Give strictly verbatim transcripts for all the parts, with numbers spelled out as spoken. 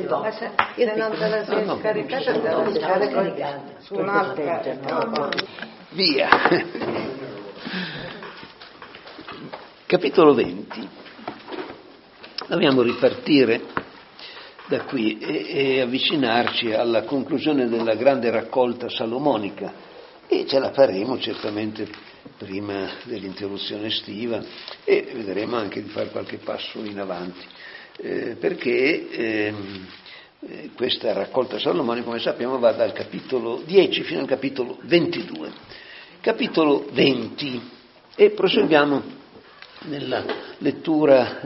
Ma se, se non te la sei scaricata, te la scarico su un'altra. Via. Capitolo venti. Dobbiamo ripartire da qui e, e avvicinarci alla conclusione della grande raccolta salomonica, e ce la faremo certamente prima dell'interruzione estiva, e vedremo anche di fare qualche passo in avanti, eh, perché eh, questa raccolta salomonica, come sappiamo, va dal capitolo dieci fino al capitolo ventidue. Capitolo venti, e proseguiamo nella lettura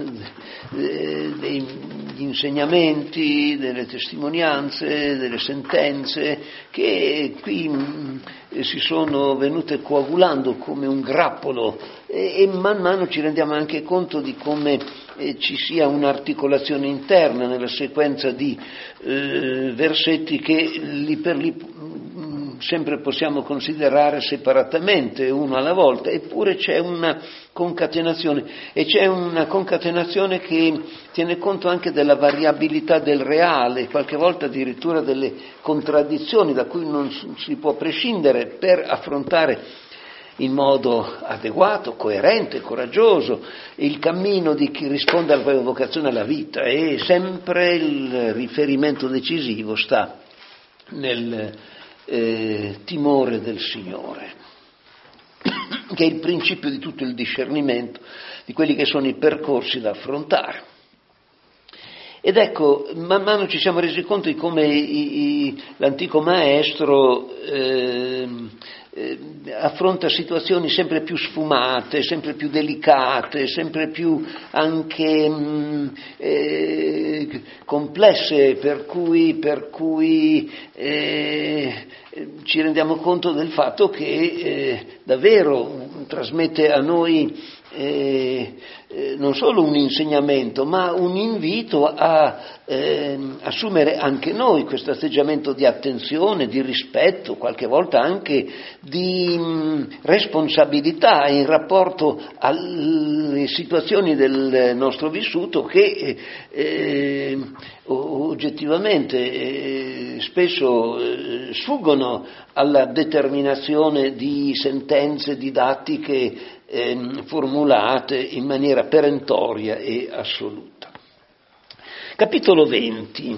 degli insegnamenti, delle testimonianze, delle sentenze che qui si sono venute coagulando come un grappolo, e man mano ci rendiamo anche conto di come ci sia un'articolazione interna nella sequenza di eh, versetti che lì per lì sempre possiamo considerare separatamente, uno alla volta, eppure c'è una concatenazione, e c'è una concatenazione che tiene conto anche della variabilità del reale, qualche volta addirittura delle contraddizioni da cui non si può prescindere per affrontare in modo adeguato, coerente, coraggioso il cammino di chi risponde alla propria vocazione alla vita, e sempre il riferimento decisivo sta nel Eh, timore del Signore, che è il principio di tutto il discernimento di quelli che sono i percorsi da affrontare. Ed ecco, man mano ci siamo resi conto di come i, i, l'antico maestro eh, eh, affronta situazioni sempre più sfumate, sempre più delicate, sempre più anche mh, eh, complesse, per cui, per cui eh, ci rendiamo conto del fatto che eh, davvero trasmette a noi Eh, eh, non solo un insegnamento, ma un invito a eh, assumere anche noi questo atteggiamento di attenzione, di rispetto, qualche volta anche di mh, responsabilità in rapporto alle situazioni del nostro vissuto che eh, oggettivamente eh, spesso eh, sfuggono alla determinazione di sentenze didattiche formulate in maniera perentoria e assoluta. Capitolo venti.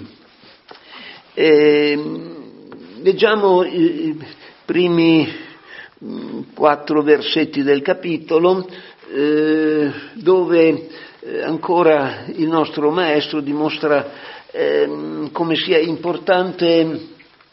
Eh, leggiamo i primi quattro versetti del capitolo, eh, dove ancora il nostro maestro dimostra eh, come sia importante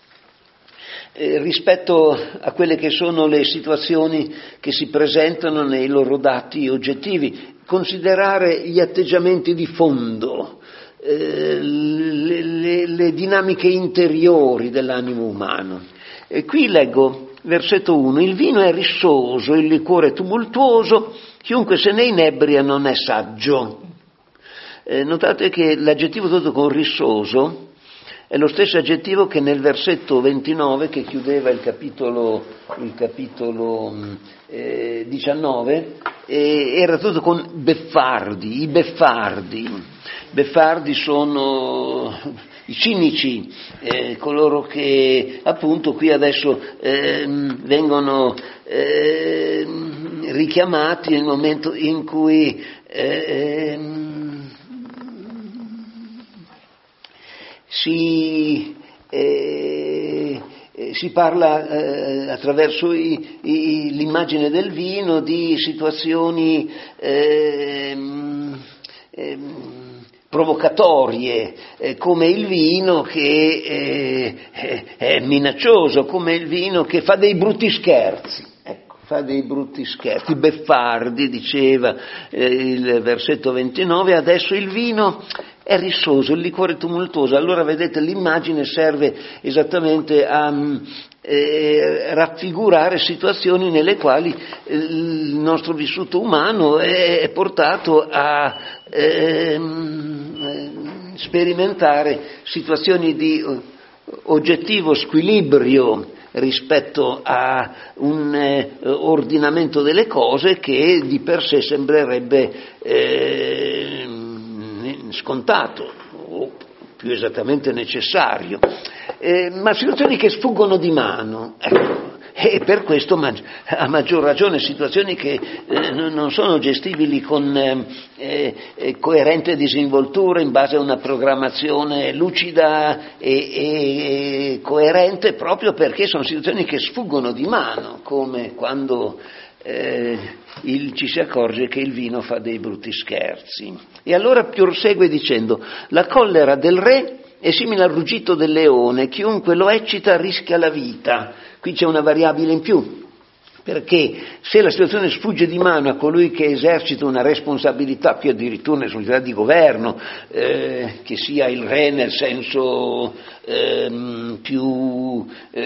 Eh, rispetto a quelle che sono le situazioni che si presentano nei loro dati oggettivi, considerare gli atteggiamenti di fondo, eh, le, le, le dinamiche interiori dell'animo umano. E qui leggo versetto uno: il vino è rissoso, il liquore è tumultuoso, chiunque se ne inebria non è saggio. Eh, notate che l'aggettivo tradotto con rissoso è lo stesso aggettivo che nel versetto ventinove, che chiudeva il capitolo, il capitolo eh, diciannove, eh, era tradotto con beffardi, i beffardi. Beffardi sono i cinici, eh, coloro che appunto qui adesso eh, vengono eh, richiamati nel momento in cui eh, Si, eh, si parla eh, attraverso i, i, l'immagine del vino di situazioni eh, eh, provocatorie, eh, come il vino che eh, è, è minaccioso, come il vino che fa dei brutti scherzi. Ecco, fa dei brutti scherzi, beffardi, diceva eh, il versetto ventinove, adesso il vino è rissoso, il liquore tumultuoso. Allora vedete, l'immagine serve esattamente a eh, raffigurare situazioni nelle quali eh, il nostro vissuto umano è, è portato a eh, sperimentare situazioni di oggettivo squilibrio rispetto a un eh, ordinamento delle cose che di per sé sembrerebbe eh, scontato, o più esattamente necessario, eh, ma situazioni che sfuggono di mano, ecco. E per questo a maggior ragione situazioni che eh, non sono gestibili con eh, eh, coerente disinvoltura in base a una programmazione lucida e, e coerente, proprio perché sono situazioni che sfuggono di mano, come quando eh, il, ci si accorge che il vino fa dei brutti scherzi. E allora prosegue dicendo: la collera del re è simile al ruggito del leone, chiunque lo eccita rischia la vita. Qui c'è una variabile in più, perché se la situazione sfugge di mano a colui che esercita una responsabilità, più addirittura una responsabilità di governo, eh, che sia il re nel senso eh, più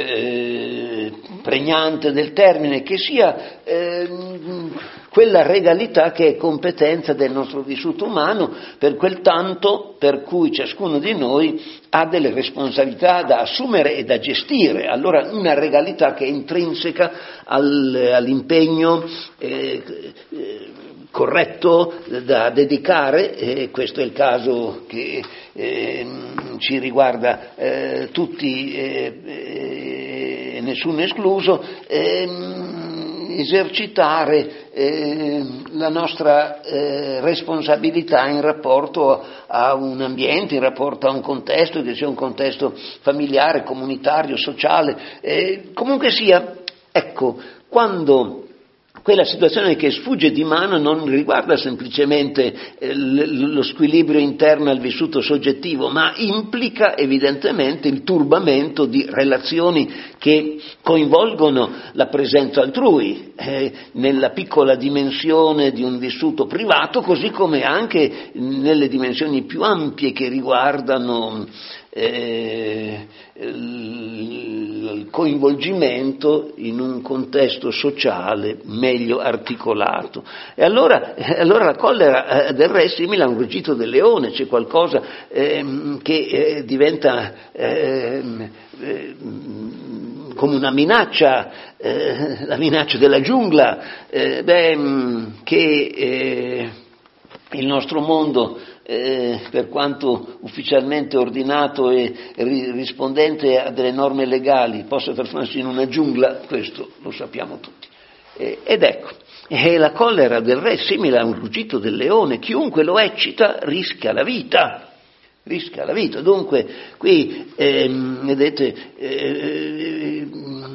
eh, pregnante del termine, che sia eh, quella regalità che è competenza del nostro vissuto umano, per quel tanto per cui ciascuno di noi ha delle responsabilità da assumere e da gestire. Allora una regalità che è intrinseca al, all'impegno eh, eh, corretto da dedicare, e questo è il caso che eh, ci riguarda eh, tutti, eh, eh, nessuno escluso, eh, esercitare eh, la nostra eh, responsabilità in rapporto a un ambiente, in rapporto a un contesto, che sia un contesto familiare, comunitario, sociale, eh, comunque sia, ecco, quando quella situazione che sfugge di mano non riguarda semplicemente eh, lo squilibrio interno al vissuto soggettivo, ma implica evidentemente il turbamento di relazioni che coinvolgono la presenza altrui eh, nella piccola dimensione di un vissuto privato, così come anche nelle dimensioni più ampie che riguardano Eh, il coinvolgimento in un contesto sociale meglio articolato. E allora, allora la collera eh, del re è simile a un ruggito del leone, c'è qualcosa eh, che eh, diventa eh, eh, come una minaccia, eh, la minaccia della giungla, eh, beh, che eh, il nostro mondo, Eh, per quanto ufficialmente ordinato e ri- rispondente a delle norme legali, possa trasformarsi in una giungla, questo lo sappiamo tutti. Eh, ed ecco, eh, la collera del re è simile a un ruggito del leone, chiunque lo eccita rischia la vita, rischia la vita. Dunque, qui, eh, vedete, eh,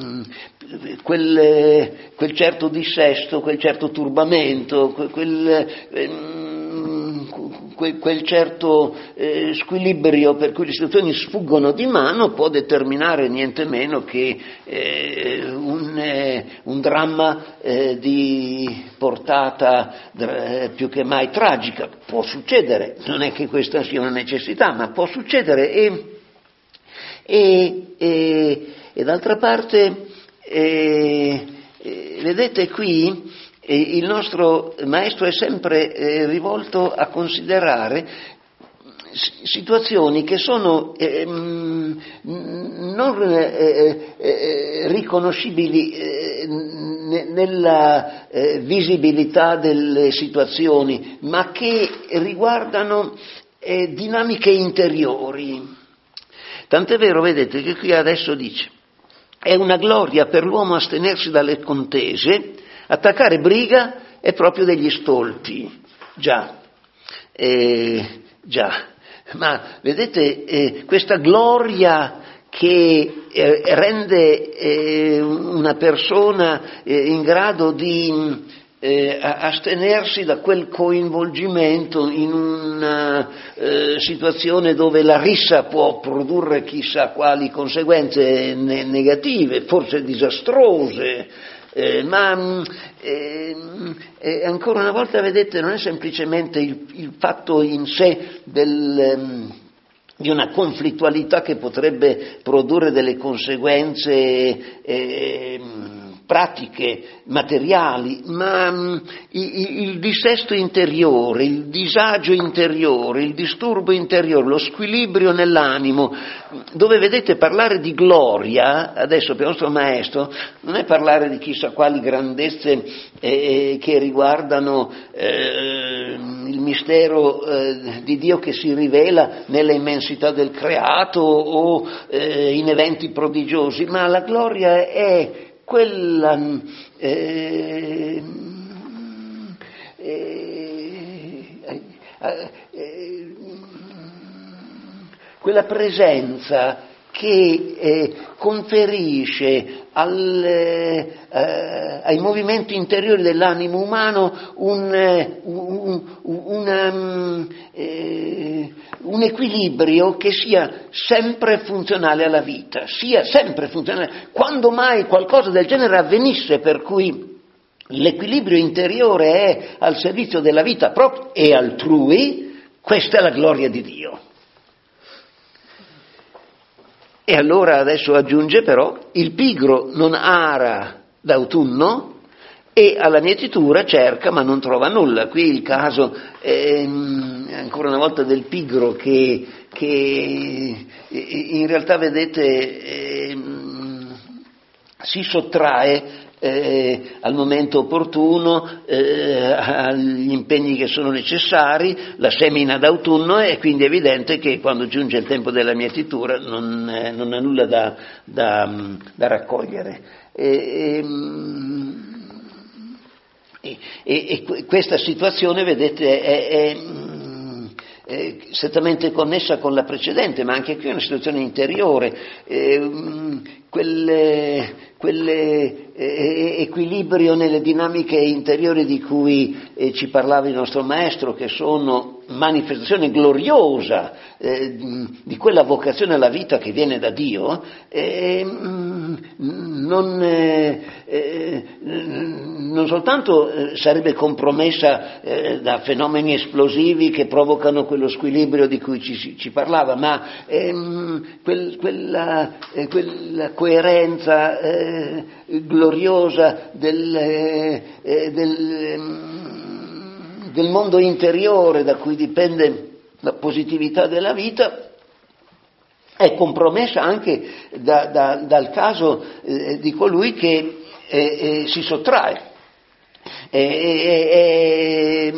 quel, quel certo dissesto, quel certo turbamento, quel... Eh, quel certo eh, squilibrio per cui le situazioni sfuggono di mano può determinare niente meno che eh, un, eh, un dramma eh, di portata eh, più che mai tragica. Può succedere, non è che questa sia una necessità, ma può succedere e, e, e, e d'altra parte eh, eh, vedete qui E il nostro maestro è sempre eh, rivolto a considerare situazioni che sono eh, non eh, eh, riconoscibili eh, nella eh, visibilità delle situazioni, ma che riguardano eh, dinamiche interiori. Tant'è vero, vedete, che qui adesso dice: è una gloria per l'uomo astenersi dalle contese. Attaccare briga è proprio degli stolti, già, eh, già, ma vedete eh, questa gloria che eh, rende eh, una persona eh, in grado di eh, astenersi da quel coinvolgimento in una eh, situazione dove la rissa può produrre chissà quali conseguenze ne- negative, forse disastrose. Eh, ma eh, eh, ancora una volta, vedete, non è semplicemente il, il fatto in sé del, um, di una conflittualità che potrebbe produrre delle conseguenze eh, pratiche, materiali, ma um, il, il dissesto interiore, il disagio interiore, il disturbo interiore, lo squilibrio nell'animo, dove, vedete, parlare di gloria, adesso per il nostro maestro, non è parlare di chissà quali grandezze eh, che riguardano eh, il mistero eh, di Dio che si rivela nella immensità del creato o eh, in eventi prodigiosi, ma la gloria è quella eh, eh, eh, eh, quella presenza che eh, conferisce al, eh, eh, ai movimenti interiori dell'animo umano un, eh, un, una, um, eh, un equilibrio che sia sempre funzionale alla vita, sia sempre funzionale. Quando mai qualcosa del genere avvenisse per cui l'equilibrio interiore è al servizio della vita propria e altrui, questa è la gloria di Dio. E allora adesso aggiunge però, il pigro non ara d'autunno e alla mietitura cerca ma non trova nulla. Qui il caso è ancora una volta del pigro che, che in realtà vedete eh, si sottrae Eh, al momento opportuno, eh, agli impegni che sono necessari, la semina d'autunno, e quindi è evidente che quando giunge il tempo della mietitura non, eh, non ha nulla da, da, da raccogliere. E, e, e, e questa situazione, vedete, è, è è strettamente connessa con la precedente, ma anche qui è una situazione interiore. Eh, quelle, quelle eh, equilibrio nelle dinamiche interiori di cui eh, ci parlava il nostro maestro, che sono manifestazione gloriosa eh, di quella vocazione alla vita che viene da Dio, eh, non, eh, eh, non soltanto eh, sarebbe compromessa eh, da fenomeni esplosivi che provocano quello squilibrio di cui ci, ci parlava, ma ehm, quel, quella, eh, quella coerenza eh, gloriosa del, eh, del, del mondo interiore da cui dipende la positività della vita, è compromessa anche da, da, dal caso eh, di colui che eh, eh, si sottrae. È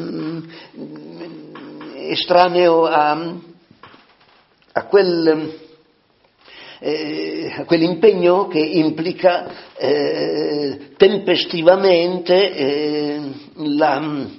estraneo a, a, quel, eh, a quell'impegno che implica eh, tempestivamente eh, la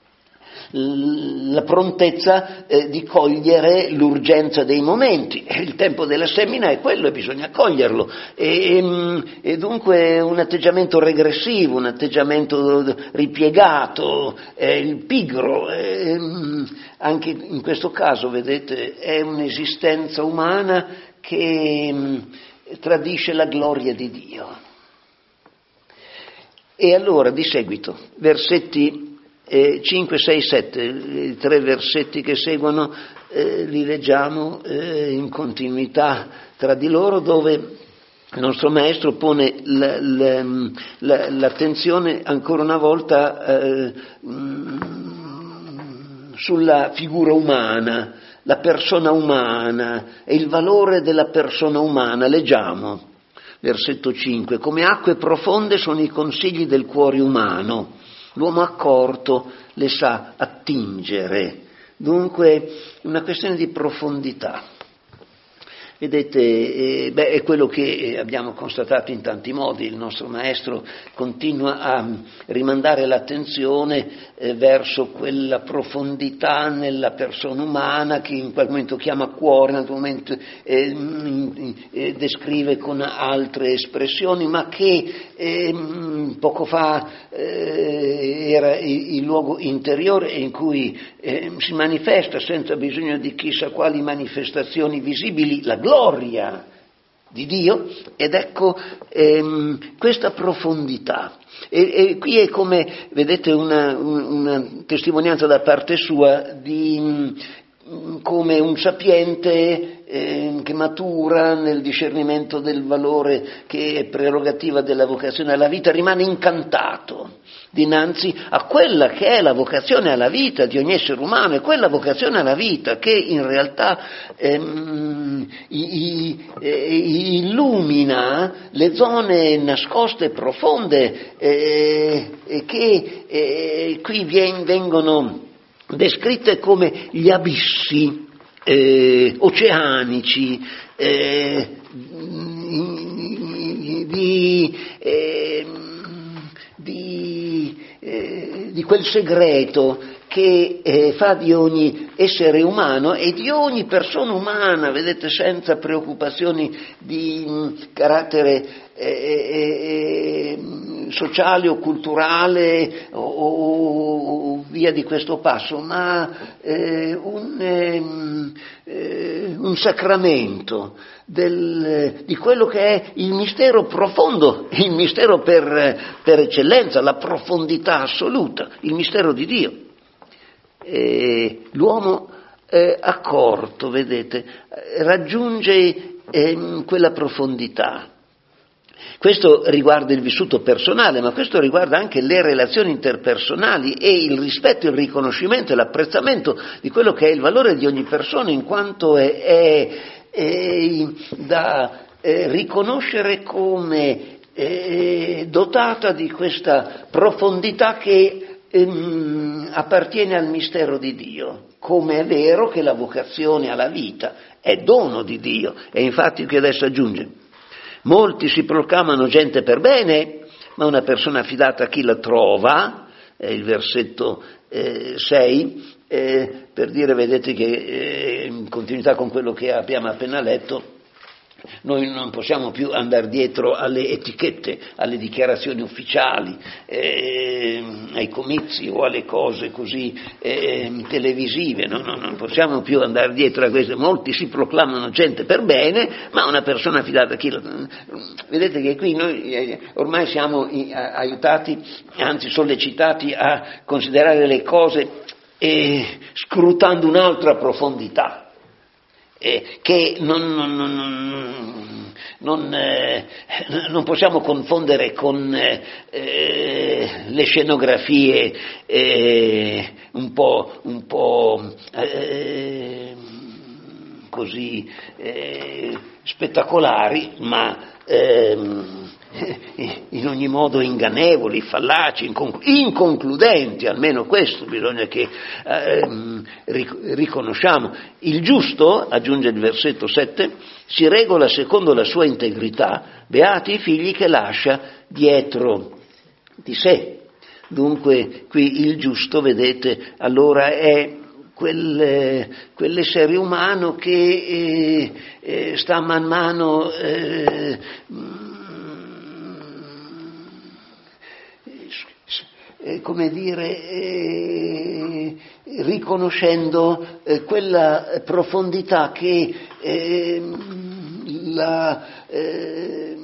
la prontezza eh, di cogliere l'urgenza dei momenti. Il tempo della semina è quello e bisogna coglierlo, e, e dunque un atteggiamento regressivo, un atteggiamento ripiegato, eh, il pigro, eh, anche in questo caso, vedete, è un'esistenza umana che mh, tradisce la gloria di Dio. E allora, di seguito, versetti Eh, cinque, sei, sette, i tre versetti che seguono eh, li leggiamo eh, in continuità tra di loro, dove il nostro maestro pone la, la, la, l'attenzione ancora una volta eh, sulla figura umana, la persona umana e il valore della persona umana. Leggiamo versetto cinque: come acque profonde sono i consigli del cuore umano, l'uomo accorto le sa attingere. Dunque, una questione di profondità. Vedete, eh, beh, è quello che abbiamo constatato in tanti modi. Il nostro maestro continua a rimandare l'attenzione eh, verso quella profondità nella persona umana che in quel momento chiama cuore, in altro momento eh, eh, descrive con altre espressioni, ma che eh, poco fa eh, era il, il luogo interiore in cui eh, si manifesta senza bisogno di chissà quali manifestazioni visibili la gloria di Dio. Ed ecco ehm, questa profondità. E, e qui è come, vedete, una, una testimonianza da parte sua di come un sapiente eh, che matura nel discernimento del valore che è prerogativa della vocazione alla vita rimane incantato dinanzi a quella che è la vocazione alla vita di ogni essere umano, e quella vocazione alla vita che in realtà ehm, i, i, illumina le zone nascoste e profonde eh, che eh, qui vien, vengono descritte come gli abissi eh, oceanici, eh, di, eh, di, eh, di quel segreto che eh, fa di ogni essere umano e di ogni persona umana, vedete, senza preoccupazioni di mh, carattere eh, eh, sociale o culturale o, o via di questo passo, ma eh, un, eh, un sacramento del, di quello che è il mistero profondo, il mistero per, per eccellenza, la profondità assoluta, il mistero di Dio. Eh, l'uomo eh, accorto, vedete, raggiunge eh, quella profondità. Questo riguarda il vissuto personale, ma questo riguarda anche le relazioni interpersonali e il rispetto, il riconoscimento e l'apprezzamento di quello che è il valore di ogni persona, in quanto è, è, è da eh, riconoscere come eh, dotata di questa profondità che ehm, appartiene al mistero di Dio. Come è vero che la vocazione alla vita è dono di Dio, e infatti qui adesso aggiunge: molti si proclamano gente per bene, ma una persona affidata a chi la trova, è il versetto eh, sei, eh, per dire, vedete che eh, in continuità con quello che abbiamo appena letto, noi non possiamo più andare dietro alle etichette, alle dichiarazioni ufficiali, eh, ai comizi o alle cose così eh, televisive, no? No, non possiamo più andare dietro a queste. Molti si proclamano gente per bene, ma una persona affidata a chi lo... Vedete che qui noi ormai siamo aiutati, anzi sollecitati a considerare le cose eh, scrutando un'altra profondità. Eh, che non, non, non, non, eh, non possiamo confondere con eh, le scenografie eh, un po', un po' eh, così eh, spettacolari, ma eh, in ogni modo ingannevoli, fallaci, inconcludenti, almeno questo bisogna che eh, riconosciamo. Il giusto, aggiunge il versetto sette, si regola secondo la sua integrità, beati i figli che lascia dietro di sé. Dunque qui il giusto, vedete, allora è quel, quell'essere umano che eh, eh, sta man mano eh, Eh, come dire, eh, riconoscendo eh, quella profondità che eh, la, eh,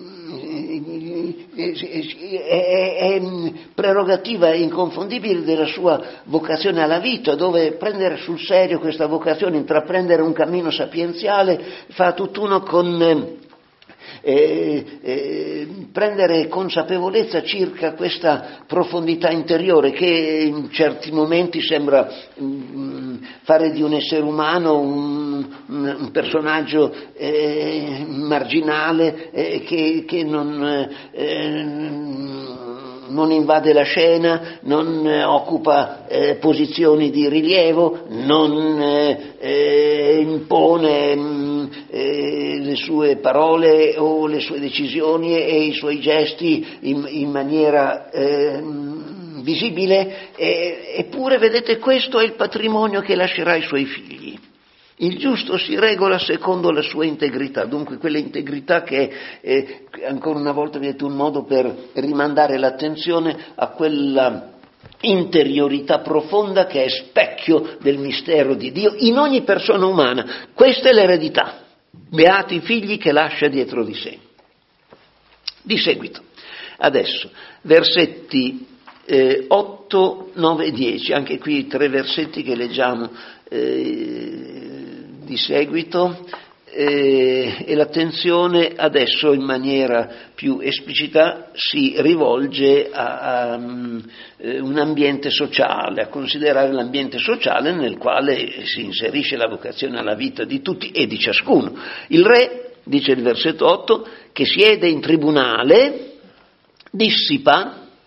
è, è prerogativa inconfondibile della sua vocazione alla vita, dove prendere sul serio questa vocazione, intraprendere un cammino sapienziale, fa tutt'uno con... Eh, eh, prendere consapevolezza circa questa profondità interiore che in certi momenti sembra mh, fare di un essere umano un, un personaggio eh, marginale eh, che, che non, eh, non invade la scena, non eh, occupa eh, posizioni di rilievo, non eh, eh, impone mh, eh, le sue parole o le sue decisioni e i suoi gesti in, in maniera eh, visibile, eh, eppure vedete questo è il patrimonio che lascerà ai suoi figli. Il giusto si regola secondo la sua integrità, dunque quella integrità che è eh, ancora una volta vedete un modo per rimandare l'attenzione a quella interiorità profonda che è specchio del mistero di Dio in ogni persona umana. Questa è l'eredità. Beati i figli che lascia dietro di sé. Di seguito, adesso, versetti eh, otto, nove e dieci, anche qui tre versetti che leggiamo eh, di seguito, eh, e l'attenzione adesso in maniera più esplicita si rivolge a, a um, un ambiente sociale, a considerare l'ambiente sociale nel quale si inserisce la vocazione alla vita di tutti e di ciascuno. Il re, dice il versetto otto, che siede in tribunale, dissipa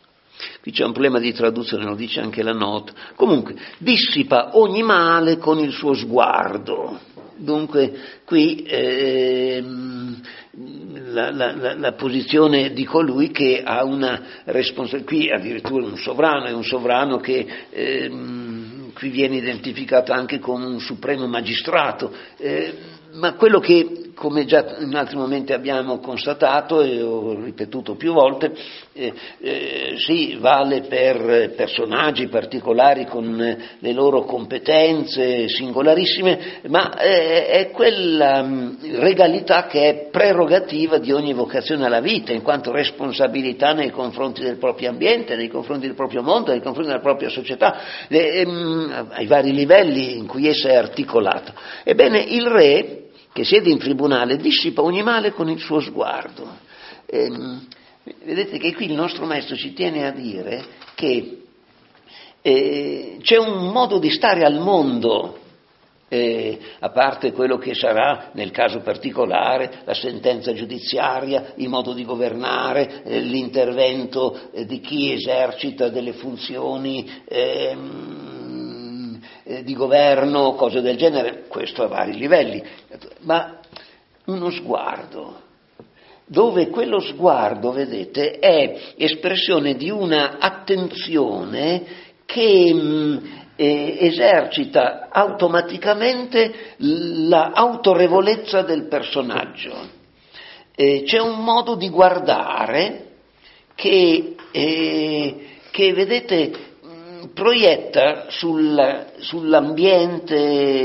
qui c'è un problema di traduzione, lo dice anche la nota, comunque dissipa ogni male con il suo sguardo. Dunque qui ehm, la, la, la, la posizione di colui che ha una responsabilità, qui addirittura un sovrano, è un sovrano che ehm, qui viene identificato anche come un supremo magistrato, eh, ma quello che, come già in altri momenti abbiamo constatato e ho ripetuto più volte, eh, eh, sì, vale per personaggi particolari con le loro competenze singolarissime, ma eh, è quella mh, regalità che è prerogativa di ogni vocazione alla vita, in quanto responsabilità nei confronti del proprio ambiente, nei confronti del proprio mondo, nei confronti della propria società, eh, mh, ai vari livelli in cui essa è articolata. Ebbene, il re, che siede in tribunale, dissipa ogni male con il suo sguardo. Ehm, vedete che qui il nostro maestro ci tiene a dire che eh, c'è un modo di stare al mondo, eh, a parte quello che sarà nel caso particolare, la sentenza giudiziaria, il modo di governare, eh, l'intervento eh, di chi esercita delle funzioni ehm, di governo, cose del genere, questo a vari livelli, ma uno sguardo, dove quello sguardo, vedete, è espressione di una attenzione che mh, eh, esercita automaticamente l'autorevolezza del personaggio. Eh, c'è un modo di guardare che, eh, che vedete, proietta sul, sull'ambiente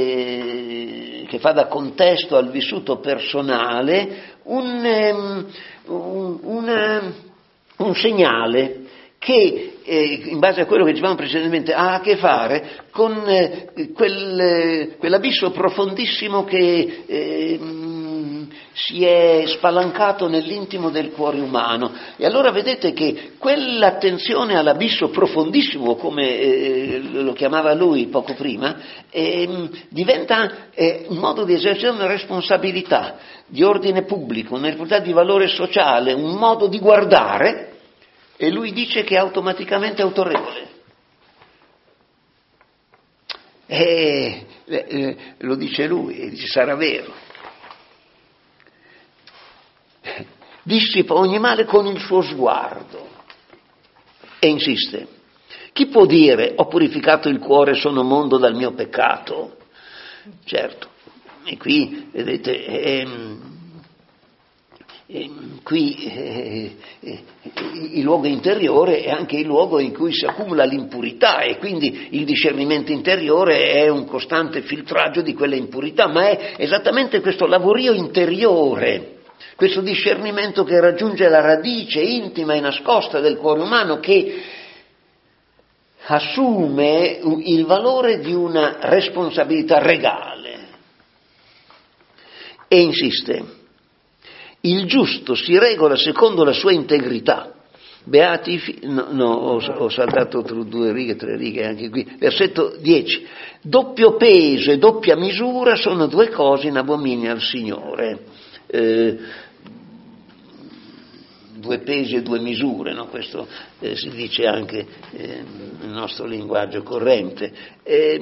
che fa da contesto al vissuto personale un, un, una, un segnale che, eh, in base a quello che dicevamo precedentemente, ha a che fare con eh, quel, eh, quell'abisso profondissimo che eh, si è spalancato nell'intimo del cuore umano. E allora vedete che quell'attenzione all'abisso profondissimo, come eh, lo chiamava lui poco prima, eh, diventa eh, un modo di esercitare una responsabilità di ordine pubblico, una responsabilità di valore sociale, un modo di guardare, e lui dice che è automaticamente autorevole. E, eh, lo dice lui, e dice sarà vero. Dissipa ogni male con il suo sguardo e insiste. Chi può dire ho purificato il cuore, sono mondo dal mio peccato? Certo, e qui vedete ehm, ehm, qui eh, eh, il luogo interiore è anche il luogo in cui si accumula l'impurità, e quindi il discernimento interiore è un costante filtraggio di quella impurità, ma è esattamente questo lavorio interiore, questo discernimento che raggiunge la radice intima e nascosta del cuore umano, che assume il valore di una responsabilità regale. E insiste, il giusto si regola secondo la sua integrità. Beati i figli, no, no ho, ho saltato due righe, tre righe anche qui, versetto dieci. Doppio peso e doppia misura sono due cose in abominio al Signore. Eh, due pesi e due misure, no? Questo eh, si dice anche eh, nel nostro linguaggio corrente, eh,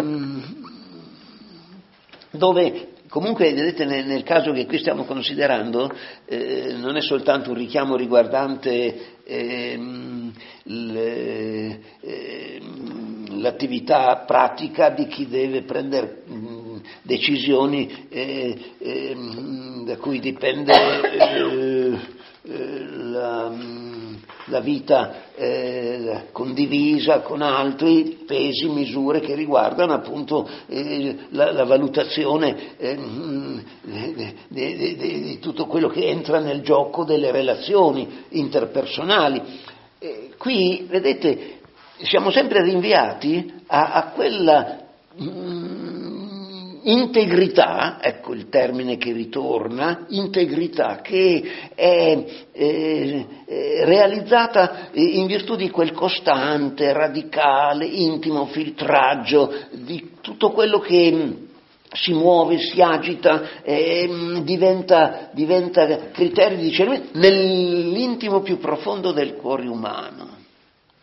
dove comunque vedete nel, nel caso che qui stiamo considerando eh, non è soltanto un richiamo riguardante eh, le, eh, l'attività pratica di chi deve prendere mh, decisioni eh, eh, da cui dipende eh, La, la vita eh, condivisa con altri, pesi, misure che riguardano appunto eh, la, la valutazione eh, di, di, di, di tutto quello che entra nel gioco delle relazioni interpersonali. Eh, qui, vedete, siamo sempre rinviati a, a quella mh, integrità, ecco il termine che ritorna, integrità che è eh, eh, realizzata in virtù di quel costante, radicale, intimo filtraggio di tutto quello che si muove, si agita, eh, diventa, diventa criterio di discernimento nell'intimo più profondo del cuore umano.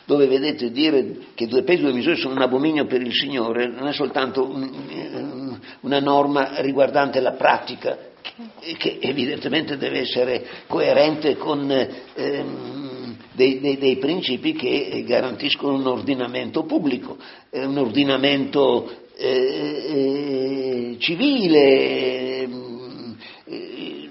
dove vedete dire che due pesi e due misure sono un abominio per il Signore, non è soltanto un, una norma riguardante la pratica, che, che evidentemente deve essere coerente con ehm, dei, dei, dei principi che garantiscono un ordinamento pubblico, eh, un ordinamento eh, eh, civile, eh,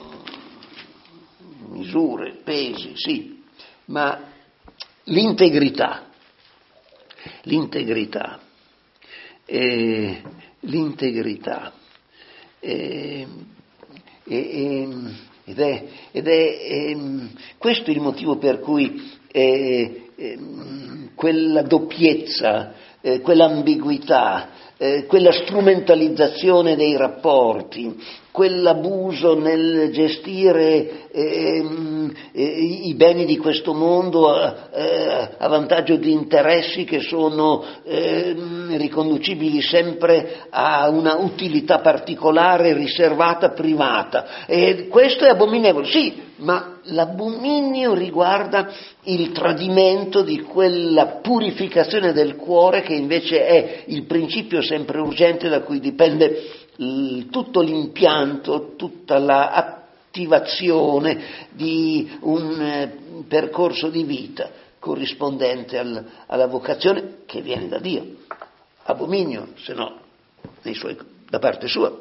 misure, pesi, sì, ma l'integrità, l'integrità, eh, l'integrità, eh, eh, ed è, ed è eh, questo il motivo per cui eh, eh, quella doppiezza, eh, quell'ambiguità, eh, quella strumentalizzazione dei rapporti, quell'abuso nel gestire eh, eh, i beni di questo mondo a, eh, a vantaggio di interessi che sono eh, riconducibili sempre a una utilità particolare, riservata, privata. E questo è abominevole, sì, ma l'abominio riguarda il tradimento di quella purificazione del cuore che invece è il principio sempre urgente da cui dipende l- tutto l'impianto, tutta l'attivazione di un eh, percorso di vita corrispondente al, alla vocazione che viene da Dio. Abominio, se no, nei suoi, da parte sua.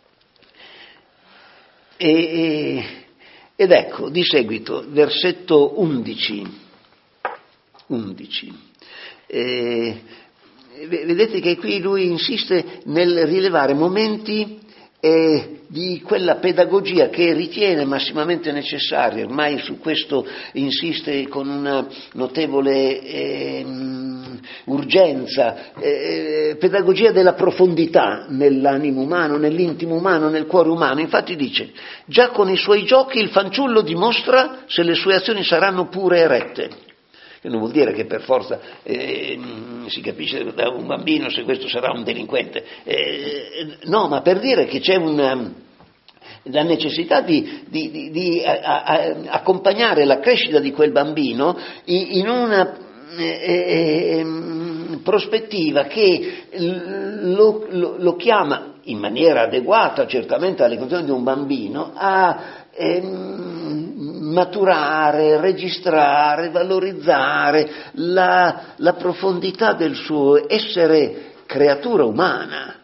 E, e, ed ecco, di seguito, versetto undici. undici. Eh, vedete che qui lui insiste nel rilevare momenti eh, di quella pedagogia che ritiene massimamente necessaria, ormai su questo insiste con una notevole eh, urgenza, eh, pedagogia della profondità nell'animo umano, nell'intimo umano, nel cuore umano. Infatti dice, già con i suoi giochi il fanciullo dimostra se le sue azioni saranno pure e rette. Che non vuol dire che per forza eh, si capisce da un bambino se questo sarà un delinquente, eh, no, ma per dire che c'è una, la necessità di, di, di, di a, a, accompagnare la crescita di quel bambino in, in una eh, eh, prospettiva che lo, lo, lo chiama in maniera adeguata certamente alle condizioni di un bambino a ehm, maturare, registrare, valorizzare la, la profondità del suo essere creatura umana.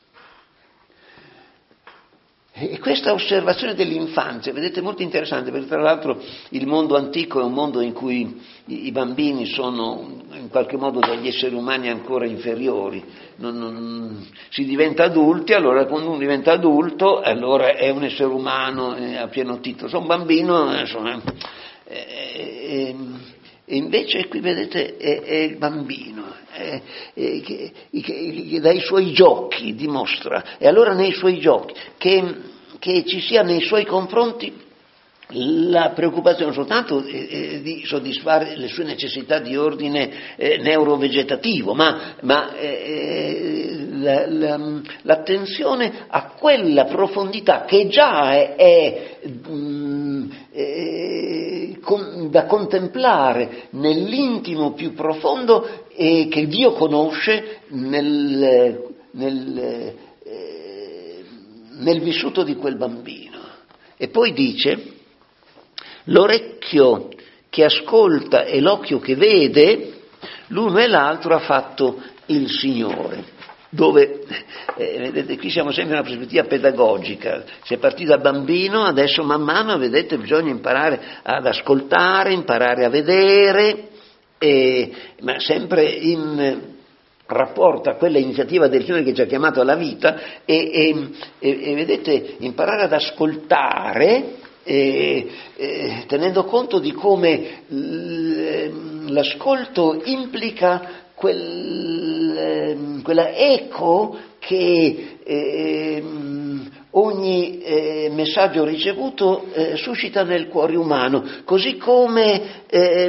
E questa osservazione dell'infanzia, vedete, è molto interessante, perché tra l'altro il mondo antico è un mondo in cui i, i bambini sono in qualche modo degli esseri umani ancora inferiori. Non, non, si diventa adulti, allora quando uno diventa adulto, allora è un essere umano eh, a pieno titolo. Se un bambino, insomma, eh, eh, e invece qui vedete è, è il bambino è, è, che, che, che dai suoi giochi dimostra, e allora nei suoi giochi che, che ci sia nei suoi confronti la preoccupazione soltanto eh, di soddisfare le sue necessità di ordine eh, neurovegetativo, ma, ma eh, la, la, l'attenzione a quella profondità che già è, è mh, eh, con, da contemplare nell'intimo più profondo e che Dio conosce nel, nel, eh, nel vissuto di quel bambino. E poi dice: l'orecchio che ascolta e l'occhio che vede, l'uno e l'altro ha fatto il Signore. Dove, eh, vedete, qui siamo sempre in una prospettiva pedagogica, si è partiti da bambino, adesso man mano, vedete, bisogna imparare ad ascoltare, imparare a vedere, eh, ma sempre in rapporto a quella iniziativa del Signore che ci ha chiamato alla vita, e, e, e, e vedete, imparare ad ascoltare, E, e, tenendo conto di come l'ascolto implica quel, quella eco che eh, ogni eh, messaggio ricevuto eh, suscita nel cuore umano, così come eh,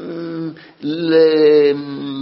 le,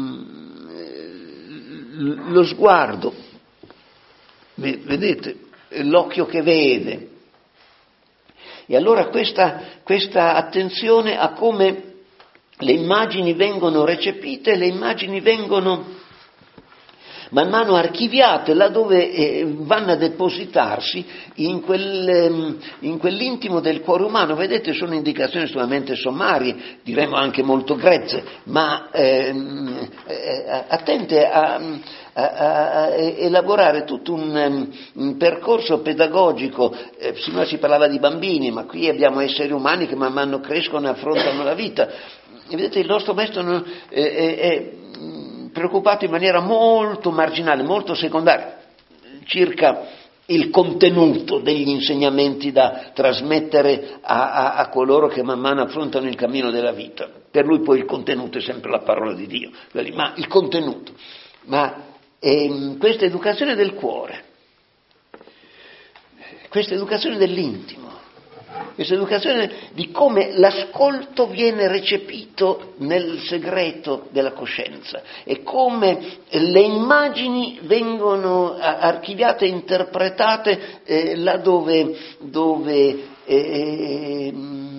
lo sguardo, vedete, l'occhio che vede. E allora questa, questa attenzione a come le immagini vengono recepite, le immagini vengono man mano archiviate laddove eh, vanno a depositarsi in, quel, in quell'intimo del cuore umano. Vedete, sono indicazioni solamente sommarie, diremmo anche molto grezze, ma ehm, eh, attente a, a, a elaborare tutto un, un percorso pedagogico. Eh, prima si parlava di bambini, ma qui abbiamo esseri umani che man mano crescono e affrontano la vita. E vedete, il nostro maestro non, eh, è, è preoccupato in maniera molto marginale, molto secondaria, circa il contenuto degli insegnamenti da trasmettere a, a, a coloro che man mano affrontano il cammino della vita. Per lui poi il contenuto è sempre la parola di Dio, ma il contenuto, ma ehm, questa educazione del cuore, questa educazione dell'intimo, questa educazione di come l'ascolto viene recepito nel segreto della coscienza e come le immagini vengono archiviate e interpretate eh, là dove, dove eh,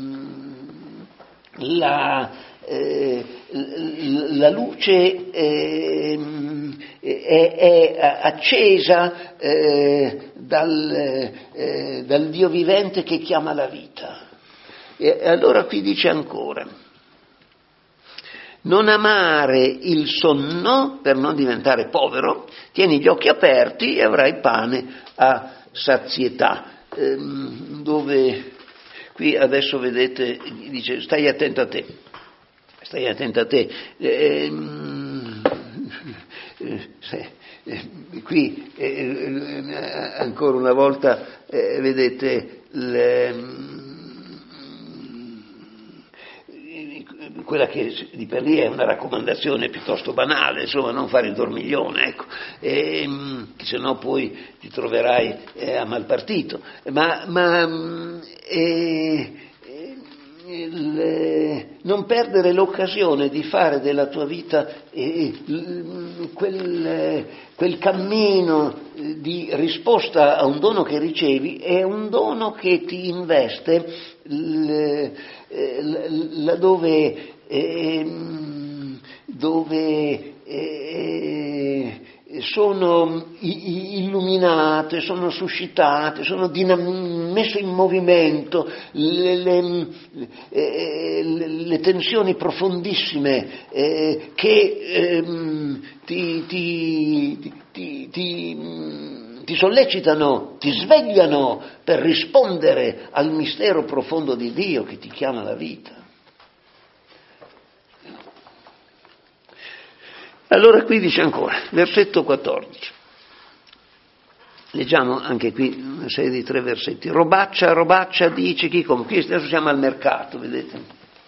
la, eh, la luce eh, è, è accesa eh, dal, eh, dal Dio vivente che chiama la vita. E allora qui dice ancora: non amare il sonno per non diventare povero, tieni gli occhi aperti e avrai pane a sazietà. Ehm, dove qui adesso vedete, dice stai attento a te, stai attento a te. Ehm, eh, eh, qui eh, eh, ancora una volta eh, vedete le, quella che di per lì è una raccomandazione piuttosto banale, insomma, non fare il dormiglione, ecco, e, se no poi ti troverai eh, a mal partito, ma, ma eh, il, non perdere l'occasione di fare della tua vita eh, quel, quel cammino di risposta a un dono che ricevi, è un dono che ti investe laddove eh, dove eh, sono illuminate, sono suscitate, sono dinam- messe in movimento le, le, le, le tensioni profondissime eh, che eh, ti, ti, ti, ti, ti sollecitano, ti svegliano per rispondere al mistero profondo di Dio che ti chiama alla vita. Allora qui dice ancora, versetto quattordici, leggiamo anche qui una serie di tre versetti. Robaccia, robaccia, dice chi come, qui adesso siamo al mercato, vedete,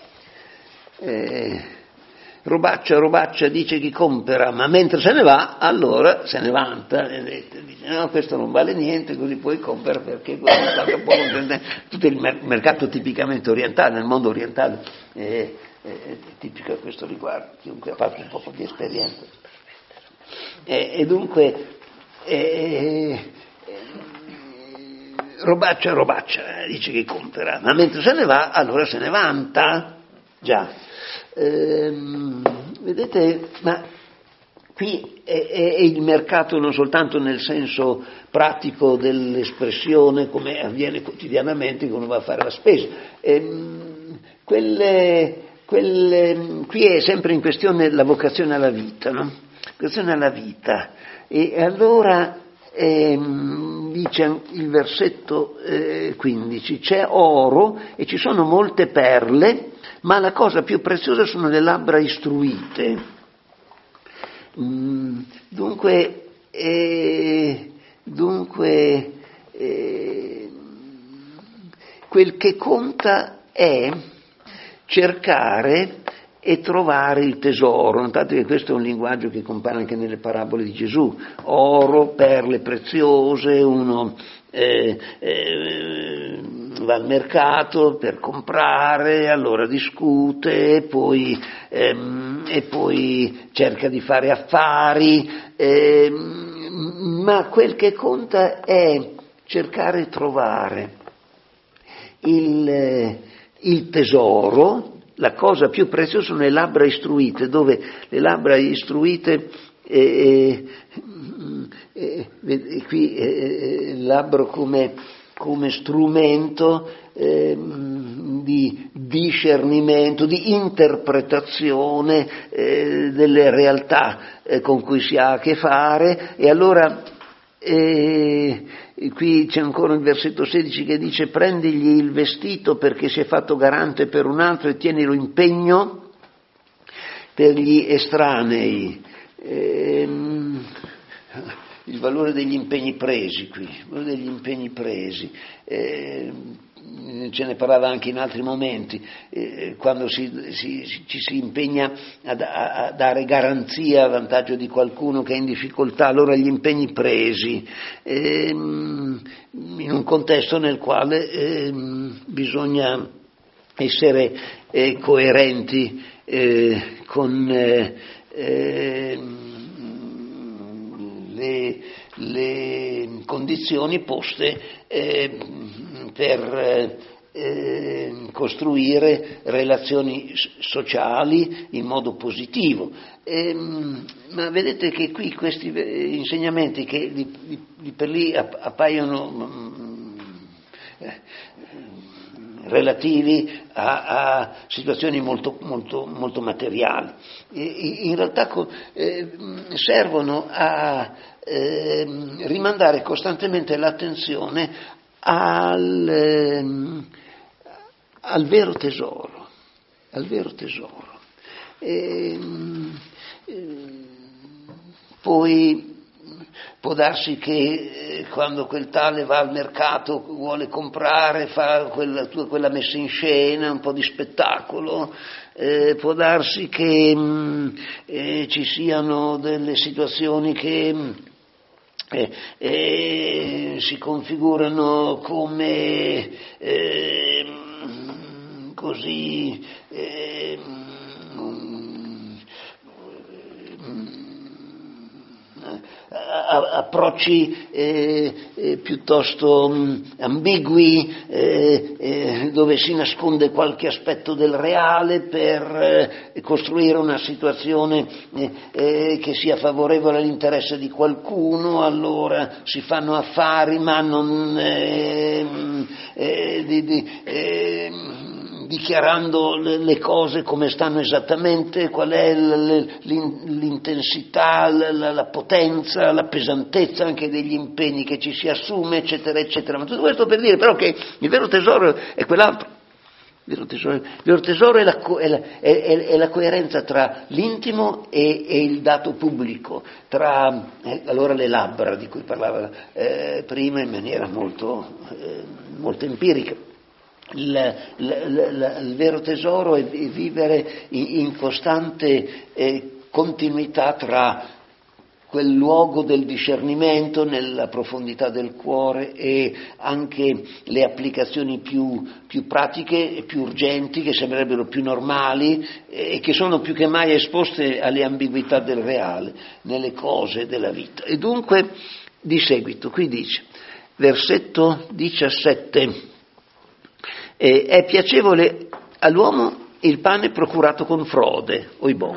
eh, robaccia, robaccia, dice chi compera, ma mentre se ne va, allora se ne vanta, vedete, dice no, questo non vale niente, così poi compra perché tutto il mercato tipicamente orientale, nel mondo orientale, eh, è tipico a questo riguardo, chiunque ha fatto un po' di esperienza. E, e dunque, eh, eh, robaccia, robaccia, dice che compra, ma mentre se ne va, allora se ne vanta. Già, ehm, vedete, ma qui è, è, è il mercato non soltanto nel senso pratico dell'espressione, come avviene quotidianamente quando va a fare la spesa. Ehm, quelle Quel, qui è sempre in questione la vocazione alla vita, no? Vocazione alla vita. E allora ehm, dice il versetto eh, quindici, c'è oro e ci sono molte perle, ma la cosa più preziosa sono le labbra istruite. Mm, dunque, eh, dunque eh, quel che conta è cercare e trovare il tesoro. Notate che questo è un linguaggio che compare anche nelle parabole di Gesù: oro, perle preziose, uno eh, eh, va al mercato per comprare, allora discute e poi, ehm, e poi cerca di fare affari, ehm, ma quel che conta è cercare e trovare il il tesoro, la cosa più preziosa sono le labbra istruite, dove le labbra istruite, eh, eh, eh, qui eh, il labbro come, come strumento eh, di discernimento, di interpretazione eh, delle realtà eh, con cui si ha a che fare, e allora eh, qui c'è ancora il versetto sedici che dice: prendigli il vestito perché si è fatto garante per un altro e tienilo in pegno per gli estranei. Ehm, il valore degli impegni presi qui, il valore degli impegni presi. Ehm, ce ne parlava anche in altri momenti, eh, quando si, si, ci si impegna a, a, a dare garanzia a vantaggio di qualcuno che è in difficoltà, allora gli impegni presi, ehm, in un contesto nel quale ehm, bisogna essere eh, coerenti eh, con eh, eh, le, le condizioni poste eh, per eh, costruire relazioni sociali in modo positivo. Eh, ma vedete che qui questi insegnamenti che di, di, di per lì appaiono eh, relativi a, a situazioni molto, molto, molto materiali, in realtà eh, servono a eh, rimandare costantemente l'attenzione al, eh, al vero tesoro, al vero tesoro. E, eh, poi può darsi che eh, quando quel tale va al mercato, vuole comprare, fa quella, quella messa in scena, un po' di spettacolo, eh, può darsi che mh, eh, ci siano delle situazioni che eh, eh, si configurano come eh, così eh, approcci eh, eh, piuttosto mh, ambigui, eh, eh, dove si nasconde qualche aspetto del reale per eh, costruire una situazione eh, eh, che sia favorevole all'interesse di qualcuno, allora si fanno affari ma non eh, eh, di, di, eh, dichiarando le cose come stanno esattamente, qual è l'intensità, la, la potenza, la pesantezza anche degli impegni che ci si assume, eccetera, eccetera. Ma tutto questo per dire però che il vero tesoro è quell'altro. Il vero tesoro, il vero tesoro è, la, è, la, è, è la coerenza tra l'intimo e, e il dato pubblico, tra eh, allora le labbra di cui parlava eh, prima in maniera molto, eh, molto empirica. Il, il, il, il vero tesoro è vivere in, in costante eh, continuità tra quel luogo del discernimento nella profondità del cuore e anche le applicazioni più, più pratiche e più urgenti, che sembrerebbero più normali e che sono più che mai esposte alle ambiguità del reale nelle cose della vita. E dunque, di seguito, qui dice, versetto diciassette, Eh, è piacevole all'uomo il pane procurato con frode, oibò.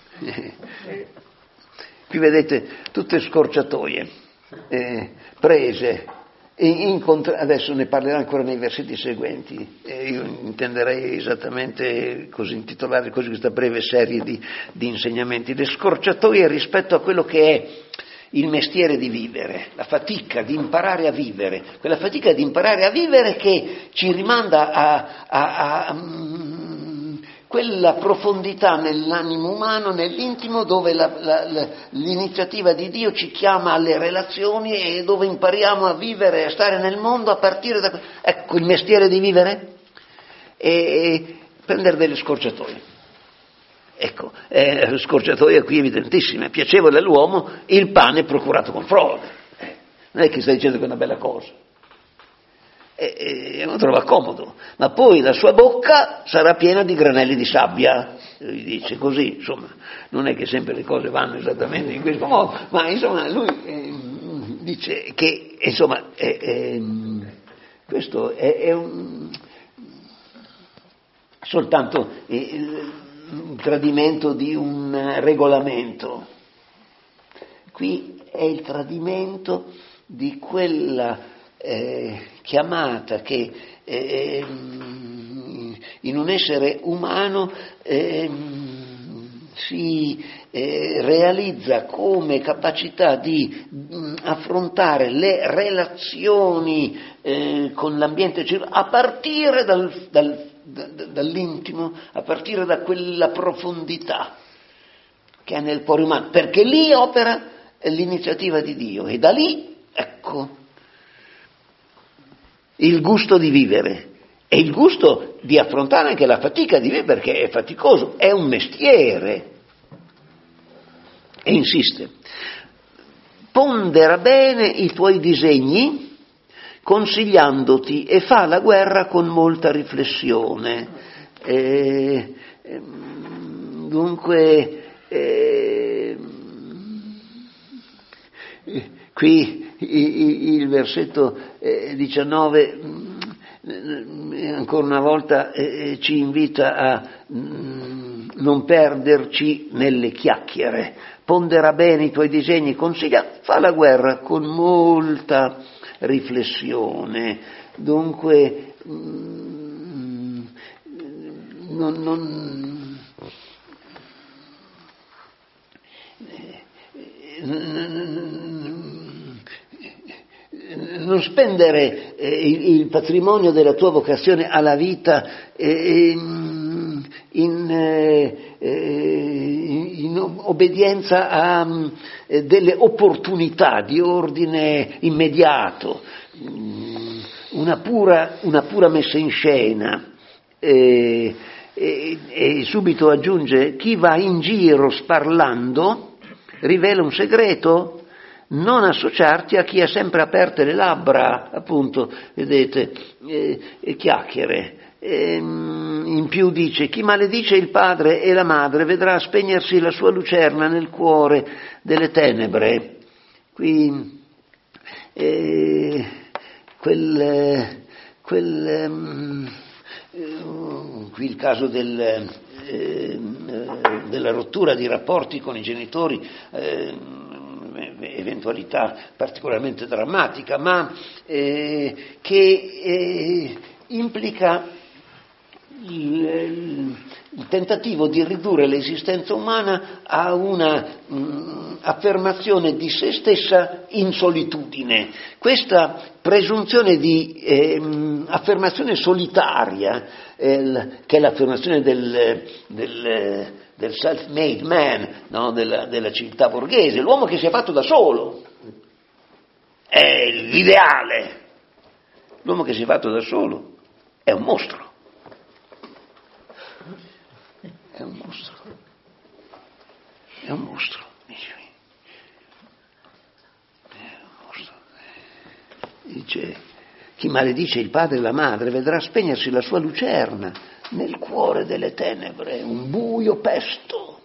Qui vedete tutte scorciatoie eh, prese, e incontra- adesso ne parlerà ancora nei versetti seguenti, eh, io intenderei esattamente così intitolare così questa breve serie di, di insegnamenti, le scorciatoie rispetto a quello che è il mestiere di vivere, la fatica di imparare a vivere, quella fatica di imparare a vivere che ci rimanda a, a, a, a um, quella profondità nell'animo umano, nell'intimo, dove la, la, la, l'iniziativa di Dio ci chiama alle relazioni e dove impariamo a vivere e a stare nel mondo a partire da... Ecco il mestiere di vivere e, e prendere delle scorciatoie. Ecco, eh, scorciatoia qui evidentissima, è piacevole all'uomo il pane procurato con frode. Eh, non è che sta dicendo che è una bella cosa, e eh, eh, lo trova comodo, ma poi la sua bocca sarà piena di granelli di sabbia, lui dice così, insomma, non è che sempre le cose vanno esattamente in questo modo, ma insomma lui eh, dice che, insomma, eh, eh, questo è, è un... soltanto il tradimento di un regolamento. Qui è il tradimento di quella eh, chiamata che eh, in un essere umano eh, si eh, realizza come capacità di mh, affrontare le relazioni eh, con l'ambiente a partire dal, dal, da, dall'intimo, a partire da quella profondità che è nel cuore umano, perché lì opera l'iniziativa di Dio e da lì, ecco, il gusto di vivere e il gusto di affrontare anche la fatica di vivere, perché è faticoso, è un mestiere. E insiste, pondera bene i tuoi disegni consigliandoti e fa la guerra con molta riflessione. Eh, eh, dunque, eh, qui il versetto diciannove ancora una volta ci invita a non perderci nelle chiacchiere. Pondera bene i tuoi disegni, consiglia, fa la guerra con molta riflessione. Dunque non, non, non spendere eh, il patrimonio della tua vocazione alla vita eh, in, eh, in obbedienza a eh, delle opportunità di ordine immediato, una pura, una pura messa in scena. Eh, e, e subito aggiunge: chi va in giro sparlando rivela un segreto. Non associarti a chi ha sempre aperte le labbra, appunto, vedete, eh, chiacchiere. E, in più dice: chi maledice il padre e la madre vedrà spegnersi la sua lucerna nel cuore delle tenebre. Qui eh, quel, quel um, uh, qui il caso del, eh, della rottura di rapporti con i genitori, eh, eventualità particolarmente drammatica, ma eh, che eh, implica il, il tentativo di ridurre l'esistenza umana a una mh, affermazione di se stessa in solitudine. Questa presunzione di eh, mh, affermazione solitaria, eh, che è l'affermazione del, del del self-made man, no? della, della civiltà borghese, l'uomo che si è fatto da solo, è l'ideale. L'uomo che si è fatto da solo è un mostro, è un mostro, è un mostro, è un mostro. Dice: chi maledice il padre e la madre vedrà spegnersi la sua lucerna nel cuore delle tenebre, un buio pesto.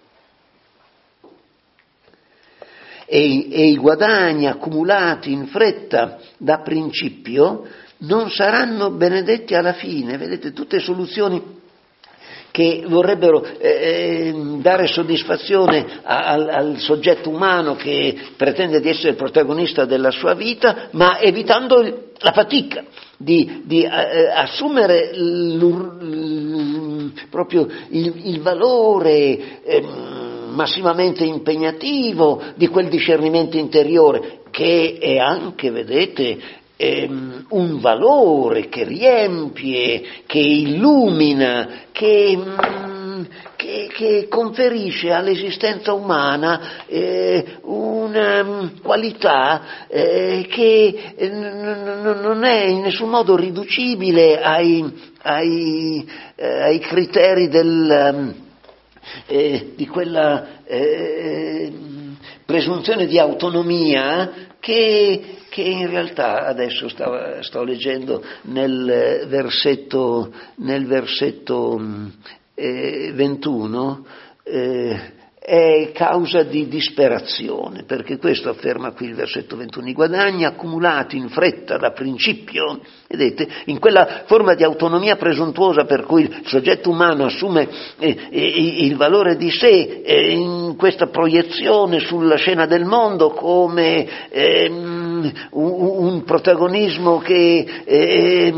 E, e i guadagni accumulati in fretta da principio non saranno benedetti alla fine. Vedete, tutte soluzioni che vorrebbero eh, dare soddisfazione a, al, al soggetto umano che pretende di essere il protagonista della sua vita, ma evitando il, la fatica di, di eh, assumere proprio il, il valore eh, massimamente impegnativo di quel discernimento interiore, che è anche, vedete, ehm, un valore che riempie, che illumina, che, mh, che, che conferisce all'esistenza umana eh, una mh, qualità eh, che eh, n- n- non è in nessun modo riducibile ai, ai, eh, ai criteri del, eh, di quella eh, presunzione di autonomia che che in realtà adesso stavo, sto leggendo nel versetto, nel versetto eh, ventuno, eh, è causa di disperazione, perché questo afferma qui il versetto ventuno: i guadagni accumulati in fretta da principio, vedete, in quella forma di autonomia presuntuosa per cui il soggetto umano assume eh, eh, il valore di sé, eh, in questa proiezione sulla scena del mondo come eh, un, un protagonismo che eh,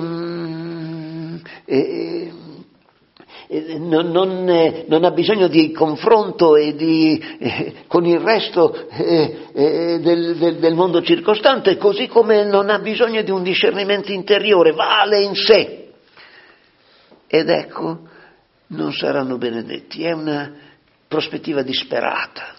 eh, Non, non, eh, non ha bisogno di confronto e di, eh, con il resto eh, eh, del, del, del mondo circostante, così come non ha bisogno di un discernimento interiore, vale in sé. Ed ecco, non saranno benedetti, è una prospettiva disperata.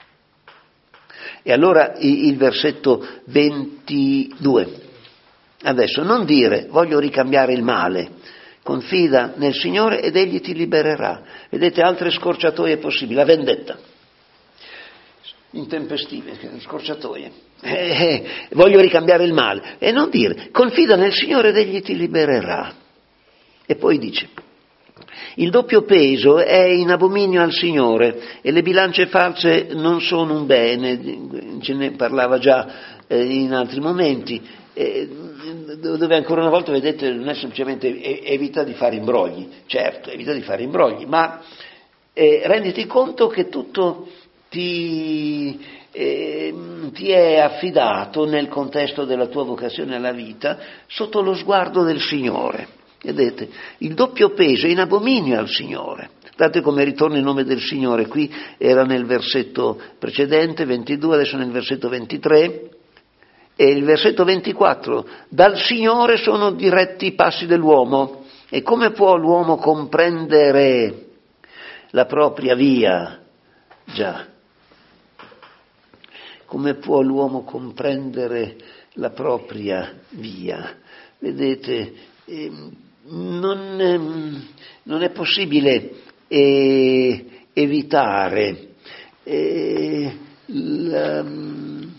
E allora il, il versetto ventidue, adesso non dire voglio ricambiare il male, confida nel Signore ed Egli ti libererà. Vedete altre scorciatoie possibili, la vendetta, intempestive, scorciatoie, eh, eh, voglio ricambiare il male, e non dire confida nel Signore ed Egli ti libererà. E poi dice il doppio peso è in abominio al Signore e le bilance false non sono un bene, ce ne parlava già eh, in altri momenti. Eh, dove ancora una volta, vedete, non è semplicemente evita di fare imbrogli, certo, evita di fare imbrogli, ma eh, renditi conto che tutto ti, eh, ti è affidato nel contesto della tua vocazione alla vita sotto lo sguardo del Signore. Vedete, il doppio peso è in abominio al Signore. Guardate come ritorna il nome del Signore, qui era nel versetto precedente, ventidue, adesso nel versetto ventitré. E il versetto ventiquattro, dal Signore sono diretti i passi dell'uomo, e come può l'uomo comprendere la propria via? Già, come può l'uomo comprendere la propria via? Vedete, eh, non, eh, non è possibile eh, evitare eh, la...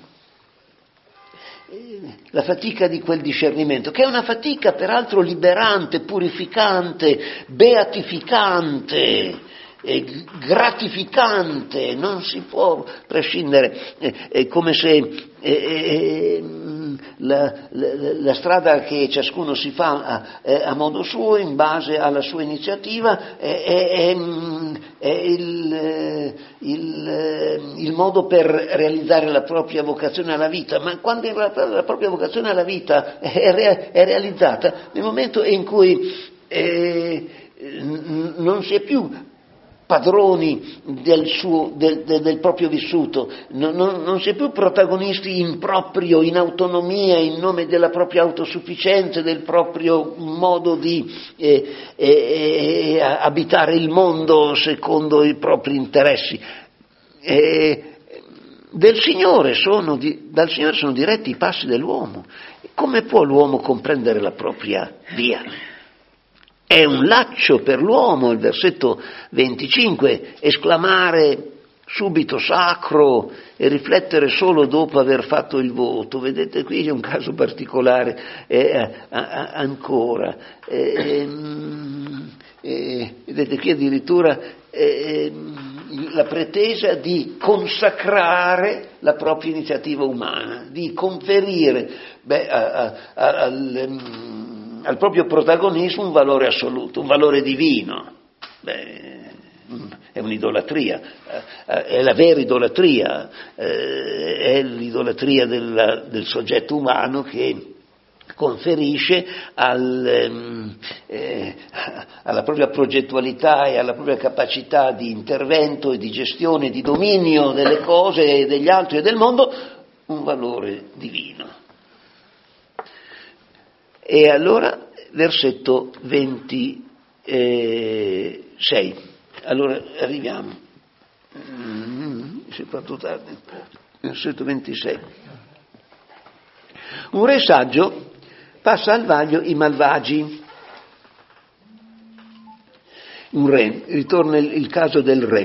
la fatica di quel discernimento, che è una fatica peraltro liberante, purificante, beatificante, eh, gratificante, non si può prescindere, eh, è come se eh, eh, la, la, la strada che ciascuno si fa a, a modo suo, in base alla sua iniziativa, è, è, è il, il, il modo per realizzare la propria vocazione alla vita, ma quando in realtà la propria vocazione alla vita è, re, è realizzata nel momento in cui eh, non si è più padroni del, suo, del, del, del proprio vissuto, non, non, non si è più protagonisti in proprio, in autonomia, in nome della propria autosufficienza, del proprio modo di eh, eh, abitare il mondo secondo i propri interessi. Eh, del Signore sono, dal Signore sono diretti i passi dell'uomo. Come può l'uomo comprendere la propria via? È un laccio per l'uomo, il versetto venticinque, esclamare subito sacro e riflettere solo dopo aver fatto il voto. Vedete, qui è un caso particolare eh, a, a, ancora. Eh, eh, vedete, qui addirittura eh, la pretesa di consacrare la propria iniziativa umana, di conferire beh, a, a, a, al... al proprio protagonismo un valore assoluto, un valore divino. Beh, è un'idolatria, è la vera idolatria, è l'idolatria del, del soggetto umano che conferisce al, eh, alla propria progettualità e alla propria capacità di intervento e di gestione, di dominio delle cose e degli altri e del mondo un valore divino. E allora, versetto ventisei, allora arriviamo, mm, si è fatto tardi, versetto ventisei. Un re saggio passa al vaglio i malvagi. Un re, ritorna il, il caso del re,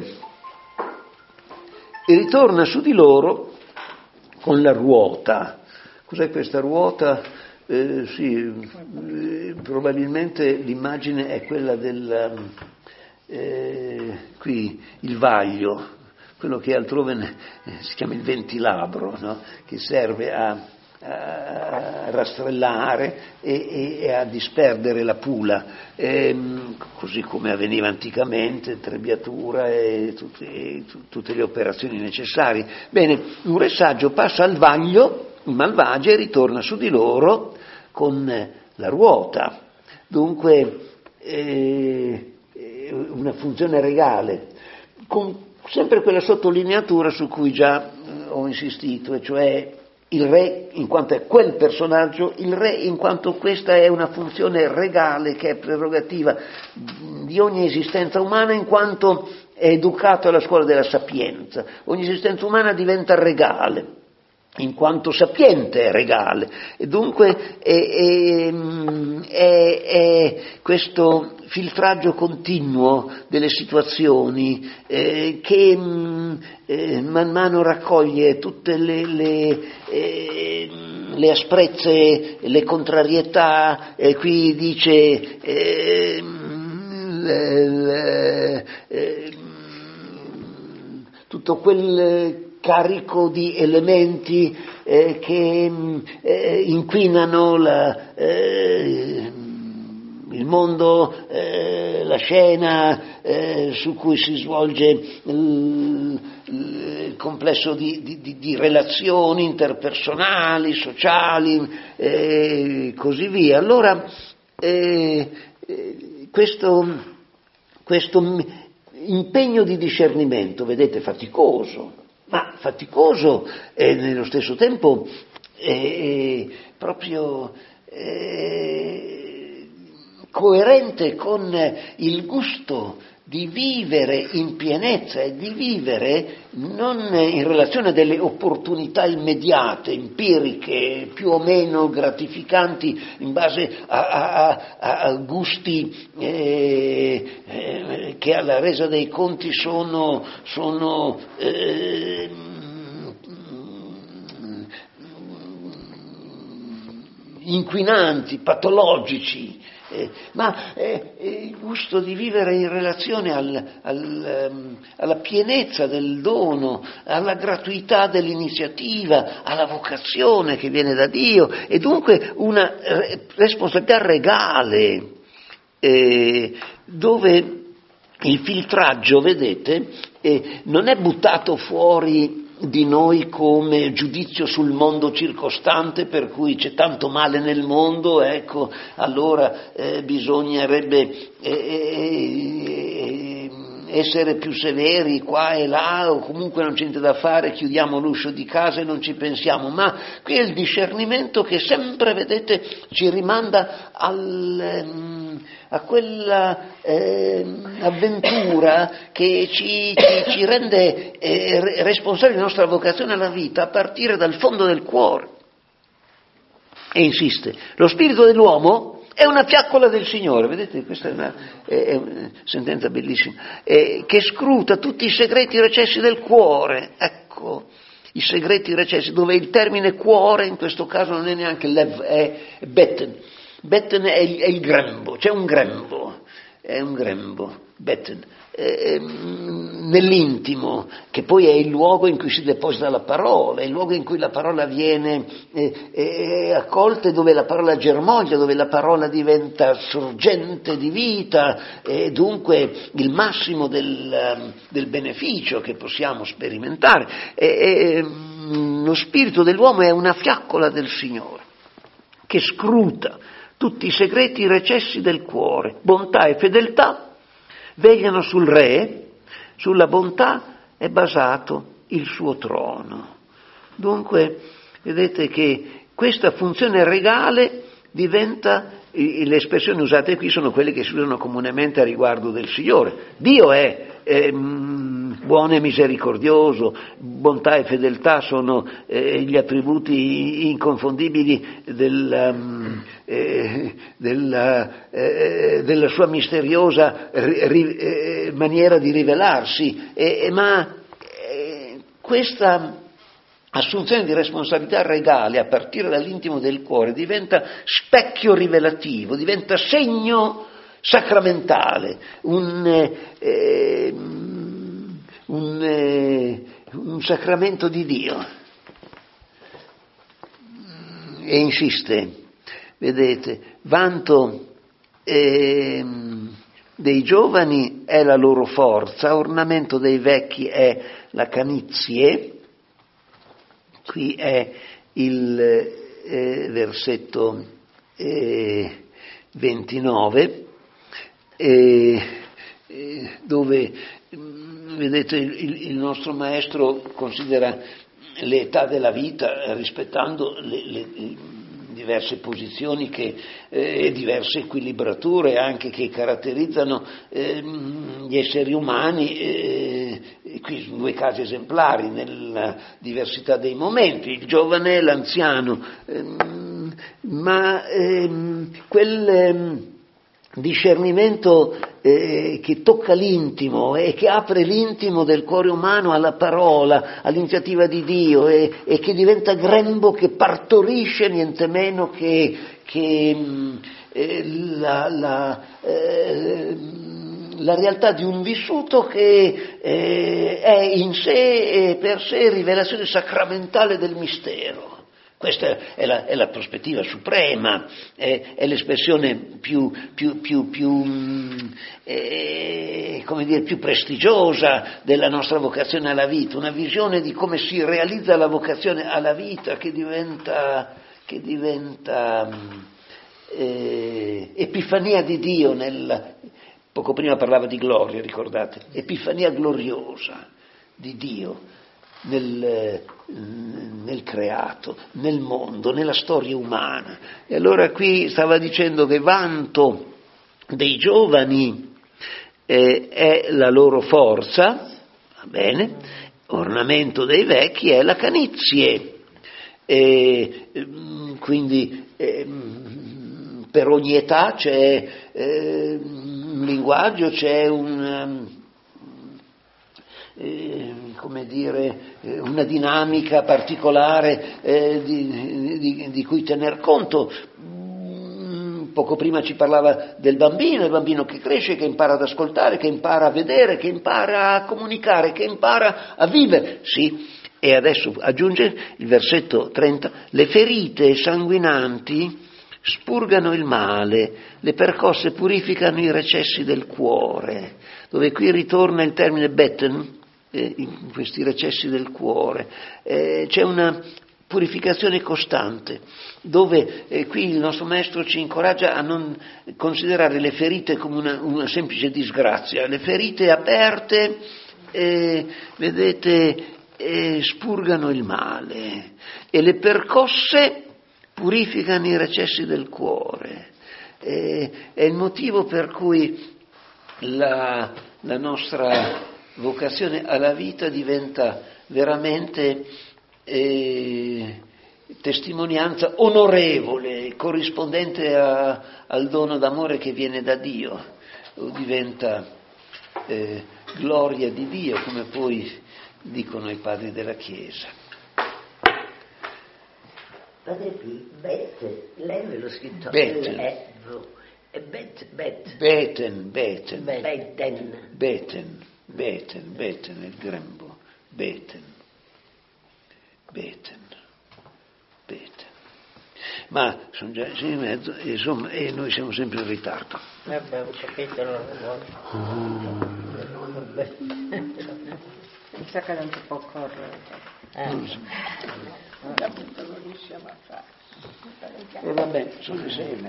e ritorna su di loro con la ruota. Cos'è questa ruota? Eh, sì, eh, probabilmente l'immagine è quella del, eh, qui, il vaglio, quello che altrove eh, si chiama il ventilabro, no? Che serve a, a rastrellare e, e a disperdere la pula, e, così come avveniva anticamente, trebbiatura e tutte, e tutte le operazioni necessarie. Bene, un re saggio passa al vaglio, il malvagio, e ritorna su di loro con la ruota. Dunque eh, una funzione regale, con sempre quella sottolineatura su cui già eh, ho insistito, e cioè il re in quanto è quel personaggio, il re in quanto questa è una funzione regale che è prerogativa di ogni esistenza umana, in quanto è educato alla scuola della sapienza. Ogni esistenza umana diventa regale, in quanto sapiente è regale, e dunque è, è, è, è questo filtraggio continuo delle situazioni eh, che eh, man mano raccoglie tutte le, le, eh, le asprezze, le contrarietà, e qui dice eh, le, le, eh, tutto quel carico di elementi eh, che eh, inquinano la, eh, il mondo, eh, la scena eh, su cui si svolge il, il complesso di, di, di relazioni interpersonali, sociali e eh, così via. Allora eh, questo, questo impegno di discernimento, vedete, faticoso, ma faticoso e nello stesso tempo eh, proprio eh, coerente con il gusto di vivere in pienezza e di vivere non in relazione a delle opportunità immediate, empiriche, più o meno gratificanti in base a, a, a, a gusti eh, eh, che alla resa dei conti sono, sono eh, inquinanti, patologici. Eh, ma eh, il gusto di vivere in relazione al, al, um, alla pienezza del dono, alla gratuità dell'iniziativa, alla vocazione che viene da Dio, e dunque una re- responsabilità regale, eh, dove il filtraggio, vedete, eh, non è buttato fuori di noi come giudizio sul mondo circostante, per cui c'è tanto male nel mondo, ecco, allora eh, bisognerebbe eh, eh, essere più severi qua e là, o comunque non c'è niente da fare, chiudiamo l'uscio di casa e non ci pensiamo. Ma qui è il discernimento che sempre, vedete, ci rimanda al, a quella eh, avventura che ci, ci, ci rende eh, responsabili della nostra vocazione alla vita a partire dal fondo del cuore. E insiste, lo spirito dell'uomo è una fiaccola del Signore, vedete, questa è una, è una sentenza bellissima, eh, che scruta tutti i segreti recessi del cuore. Ecco, i segreti recessi, dove il termine cuore in questo caso non è neanche lev, è beten. Beten è il, è il grembo, c'è un grembo, è un grembo, beten, eh, nell'intimo, che poi è il luogo in cui si deposita la parola, è il luogo in cui la parola viene eh, eh, accolta, dove la parola germoglia, dove la parola diventa sorgente di vita, e dunque il massimo del, del beneficio che possiamo sperimentare. E, e, lo spirito dell'uomo è una fiaccola del Signore, che scruta tutti i segreti recessi del cuore. Bontà e fedeltà vegliano sul re, sulla bontà è basato il suo trono. Dunque, vedete che questa funzione regale diventa, le espressioni usate qui sono quelle che si usano comunemente a riguardo del Signore. Dio è eh, buono e misericordioso, bontà e fedeltà sono eh, gli attributi inconfondibili del, um, eh, della, eh, della sua misteriosa ri, eh, maniera di rivelarsi, eh, ma eh, questa assunzione di responsabilità regale a partire dall'intimo del cuore diventa specchio rivelativo, diventa segno sacramentale, un, eh, un, eh, un sacramento di Dio. E insiste, vedete, vanto eh, dei giovani è la loro forza, ornamento dei vecchi è la canizie. Qui è il eh, versetto eh, ventinove, eh, eh, dove vedete il, il nostro maestro considera l'età della vita rispettando le, le diverse posizioni che, e eh, diverse equilibrature anche che caratterizzano eh, gli esseri umani, eh, qui sono due casi esemplari nella diversità dei momenti, il giovane e l'anziano, ehm, ma ehm, quel ehm, discernimento eh, che tocca l'intimo e che apre l'intimo del cuore umano alla parola, all'iniziativa di Dio e, e che diventa grembo che partorisce niente meno che, che eh, la, la, eh, la realtà di un vissuto che eh, è in sé e per sé rivelazione sacramentale del mistero. Questa è la, è la prospettiva suprema, è, è l'espressione più, più, più, più, eh, come dire, più prestigiosa della nostra vocazione alla vita, una visione di come si realizza la vocazione alla vita che diventa, che diventa eh, epifania di Dio. Nel, poco prima parlava di gloria, ricordate, epifania gloriosa di Dio. Nel, nel creato, nel mondo, nella storia umana. E allora qui stava dicendo che vanto dei giovani eh, è la loro forza, va bene, ornamento dei vecchi è la canizie, e, quindi eh, per ogni età c'è eh, un linguaggio, c'è un Eh, come dire, eh, una dinamica particolare eh, di, di, di cui tener conto. Mm, poco prima ci parlava del bambino, il bambino che cresce, che impara ad ascoltare, che impara a vedere, che impara a comunicare, che impara a vivere. Sì, e adesso aggiunge il versetto trenta, le ferite sanguinanti spurgano il male, le percosse purificano i recessi del cuore, dove qui ritorna il termine beten, in questi recessi del cuore, eh, c'è una purificazione costante, dove eh, qui il nostro maestro ci incoraggia a non considerare le ferite come una, una semplice disgrazia, le ferite aperte, eh, vedete, eh, spurgano il male e le percosse purificano i recessi del cuore, eh, è il motivo per cui la, la nostra vocazione alla vita diventa veramente eh, testimonianza onorevole, corrispondente a, al dono d'amore che viene da Dio, o diventa eh, gloria di Dio, come poi dicono i padri della Chiesa. Padre P, Bet, lei me l'ho scritto, Beten. è Bet, Bet. Beten, Beten, Beten. Beten. Beten, Beten, il grembo, Beten, Beten, Beten. Ma sono già sei e mezzo, e insomma, e noi siamo sempre in ritardo. Vabbè, ho capito, non vuole. Mi sa che non si può correre. Eh. Non so. Non riusciamo a fare. E vabbè, sono le sei e mezzo.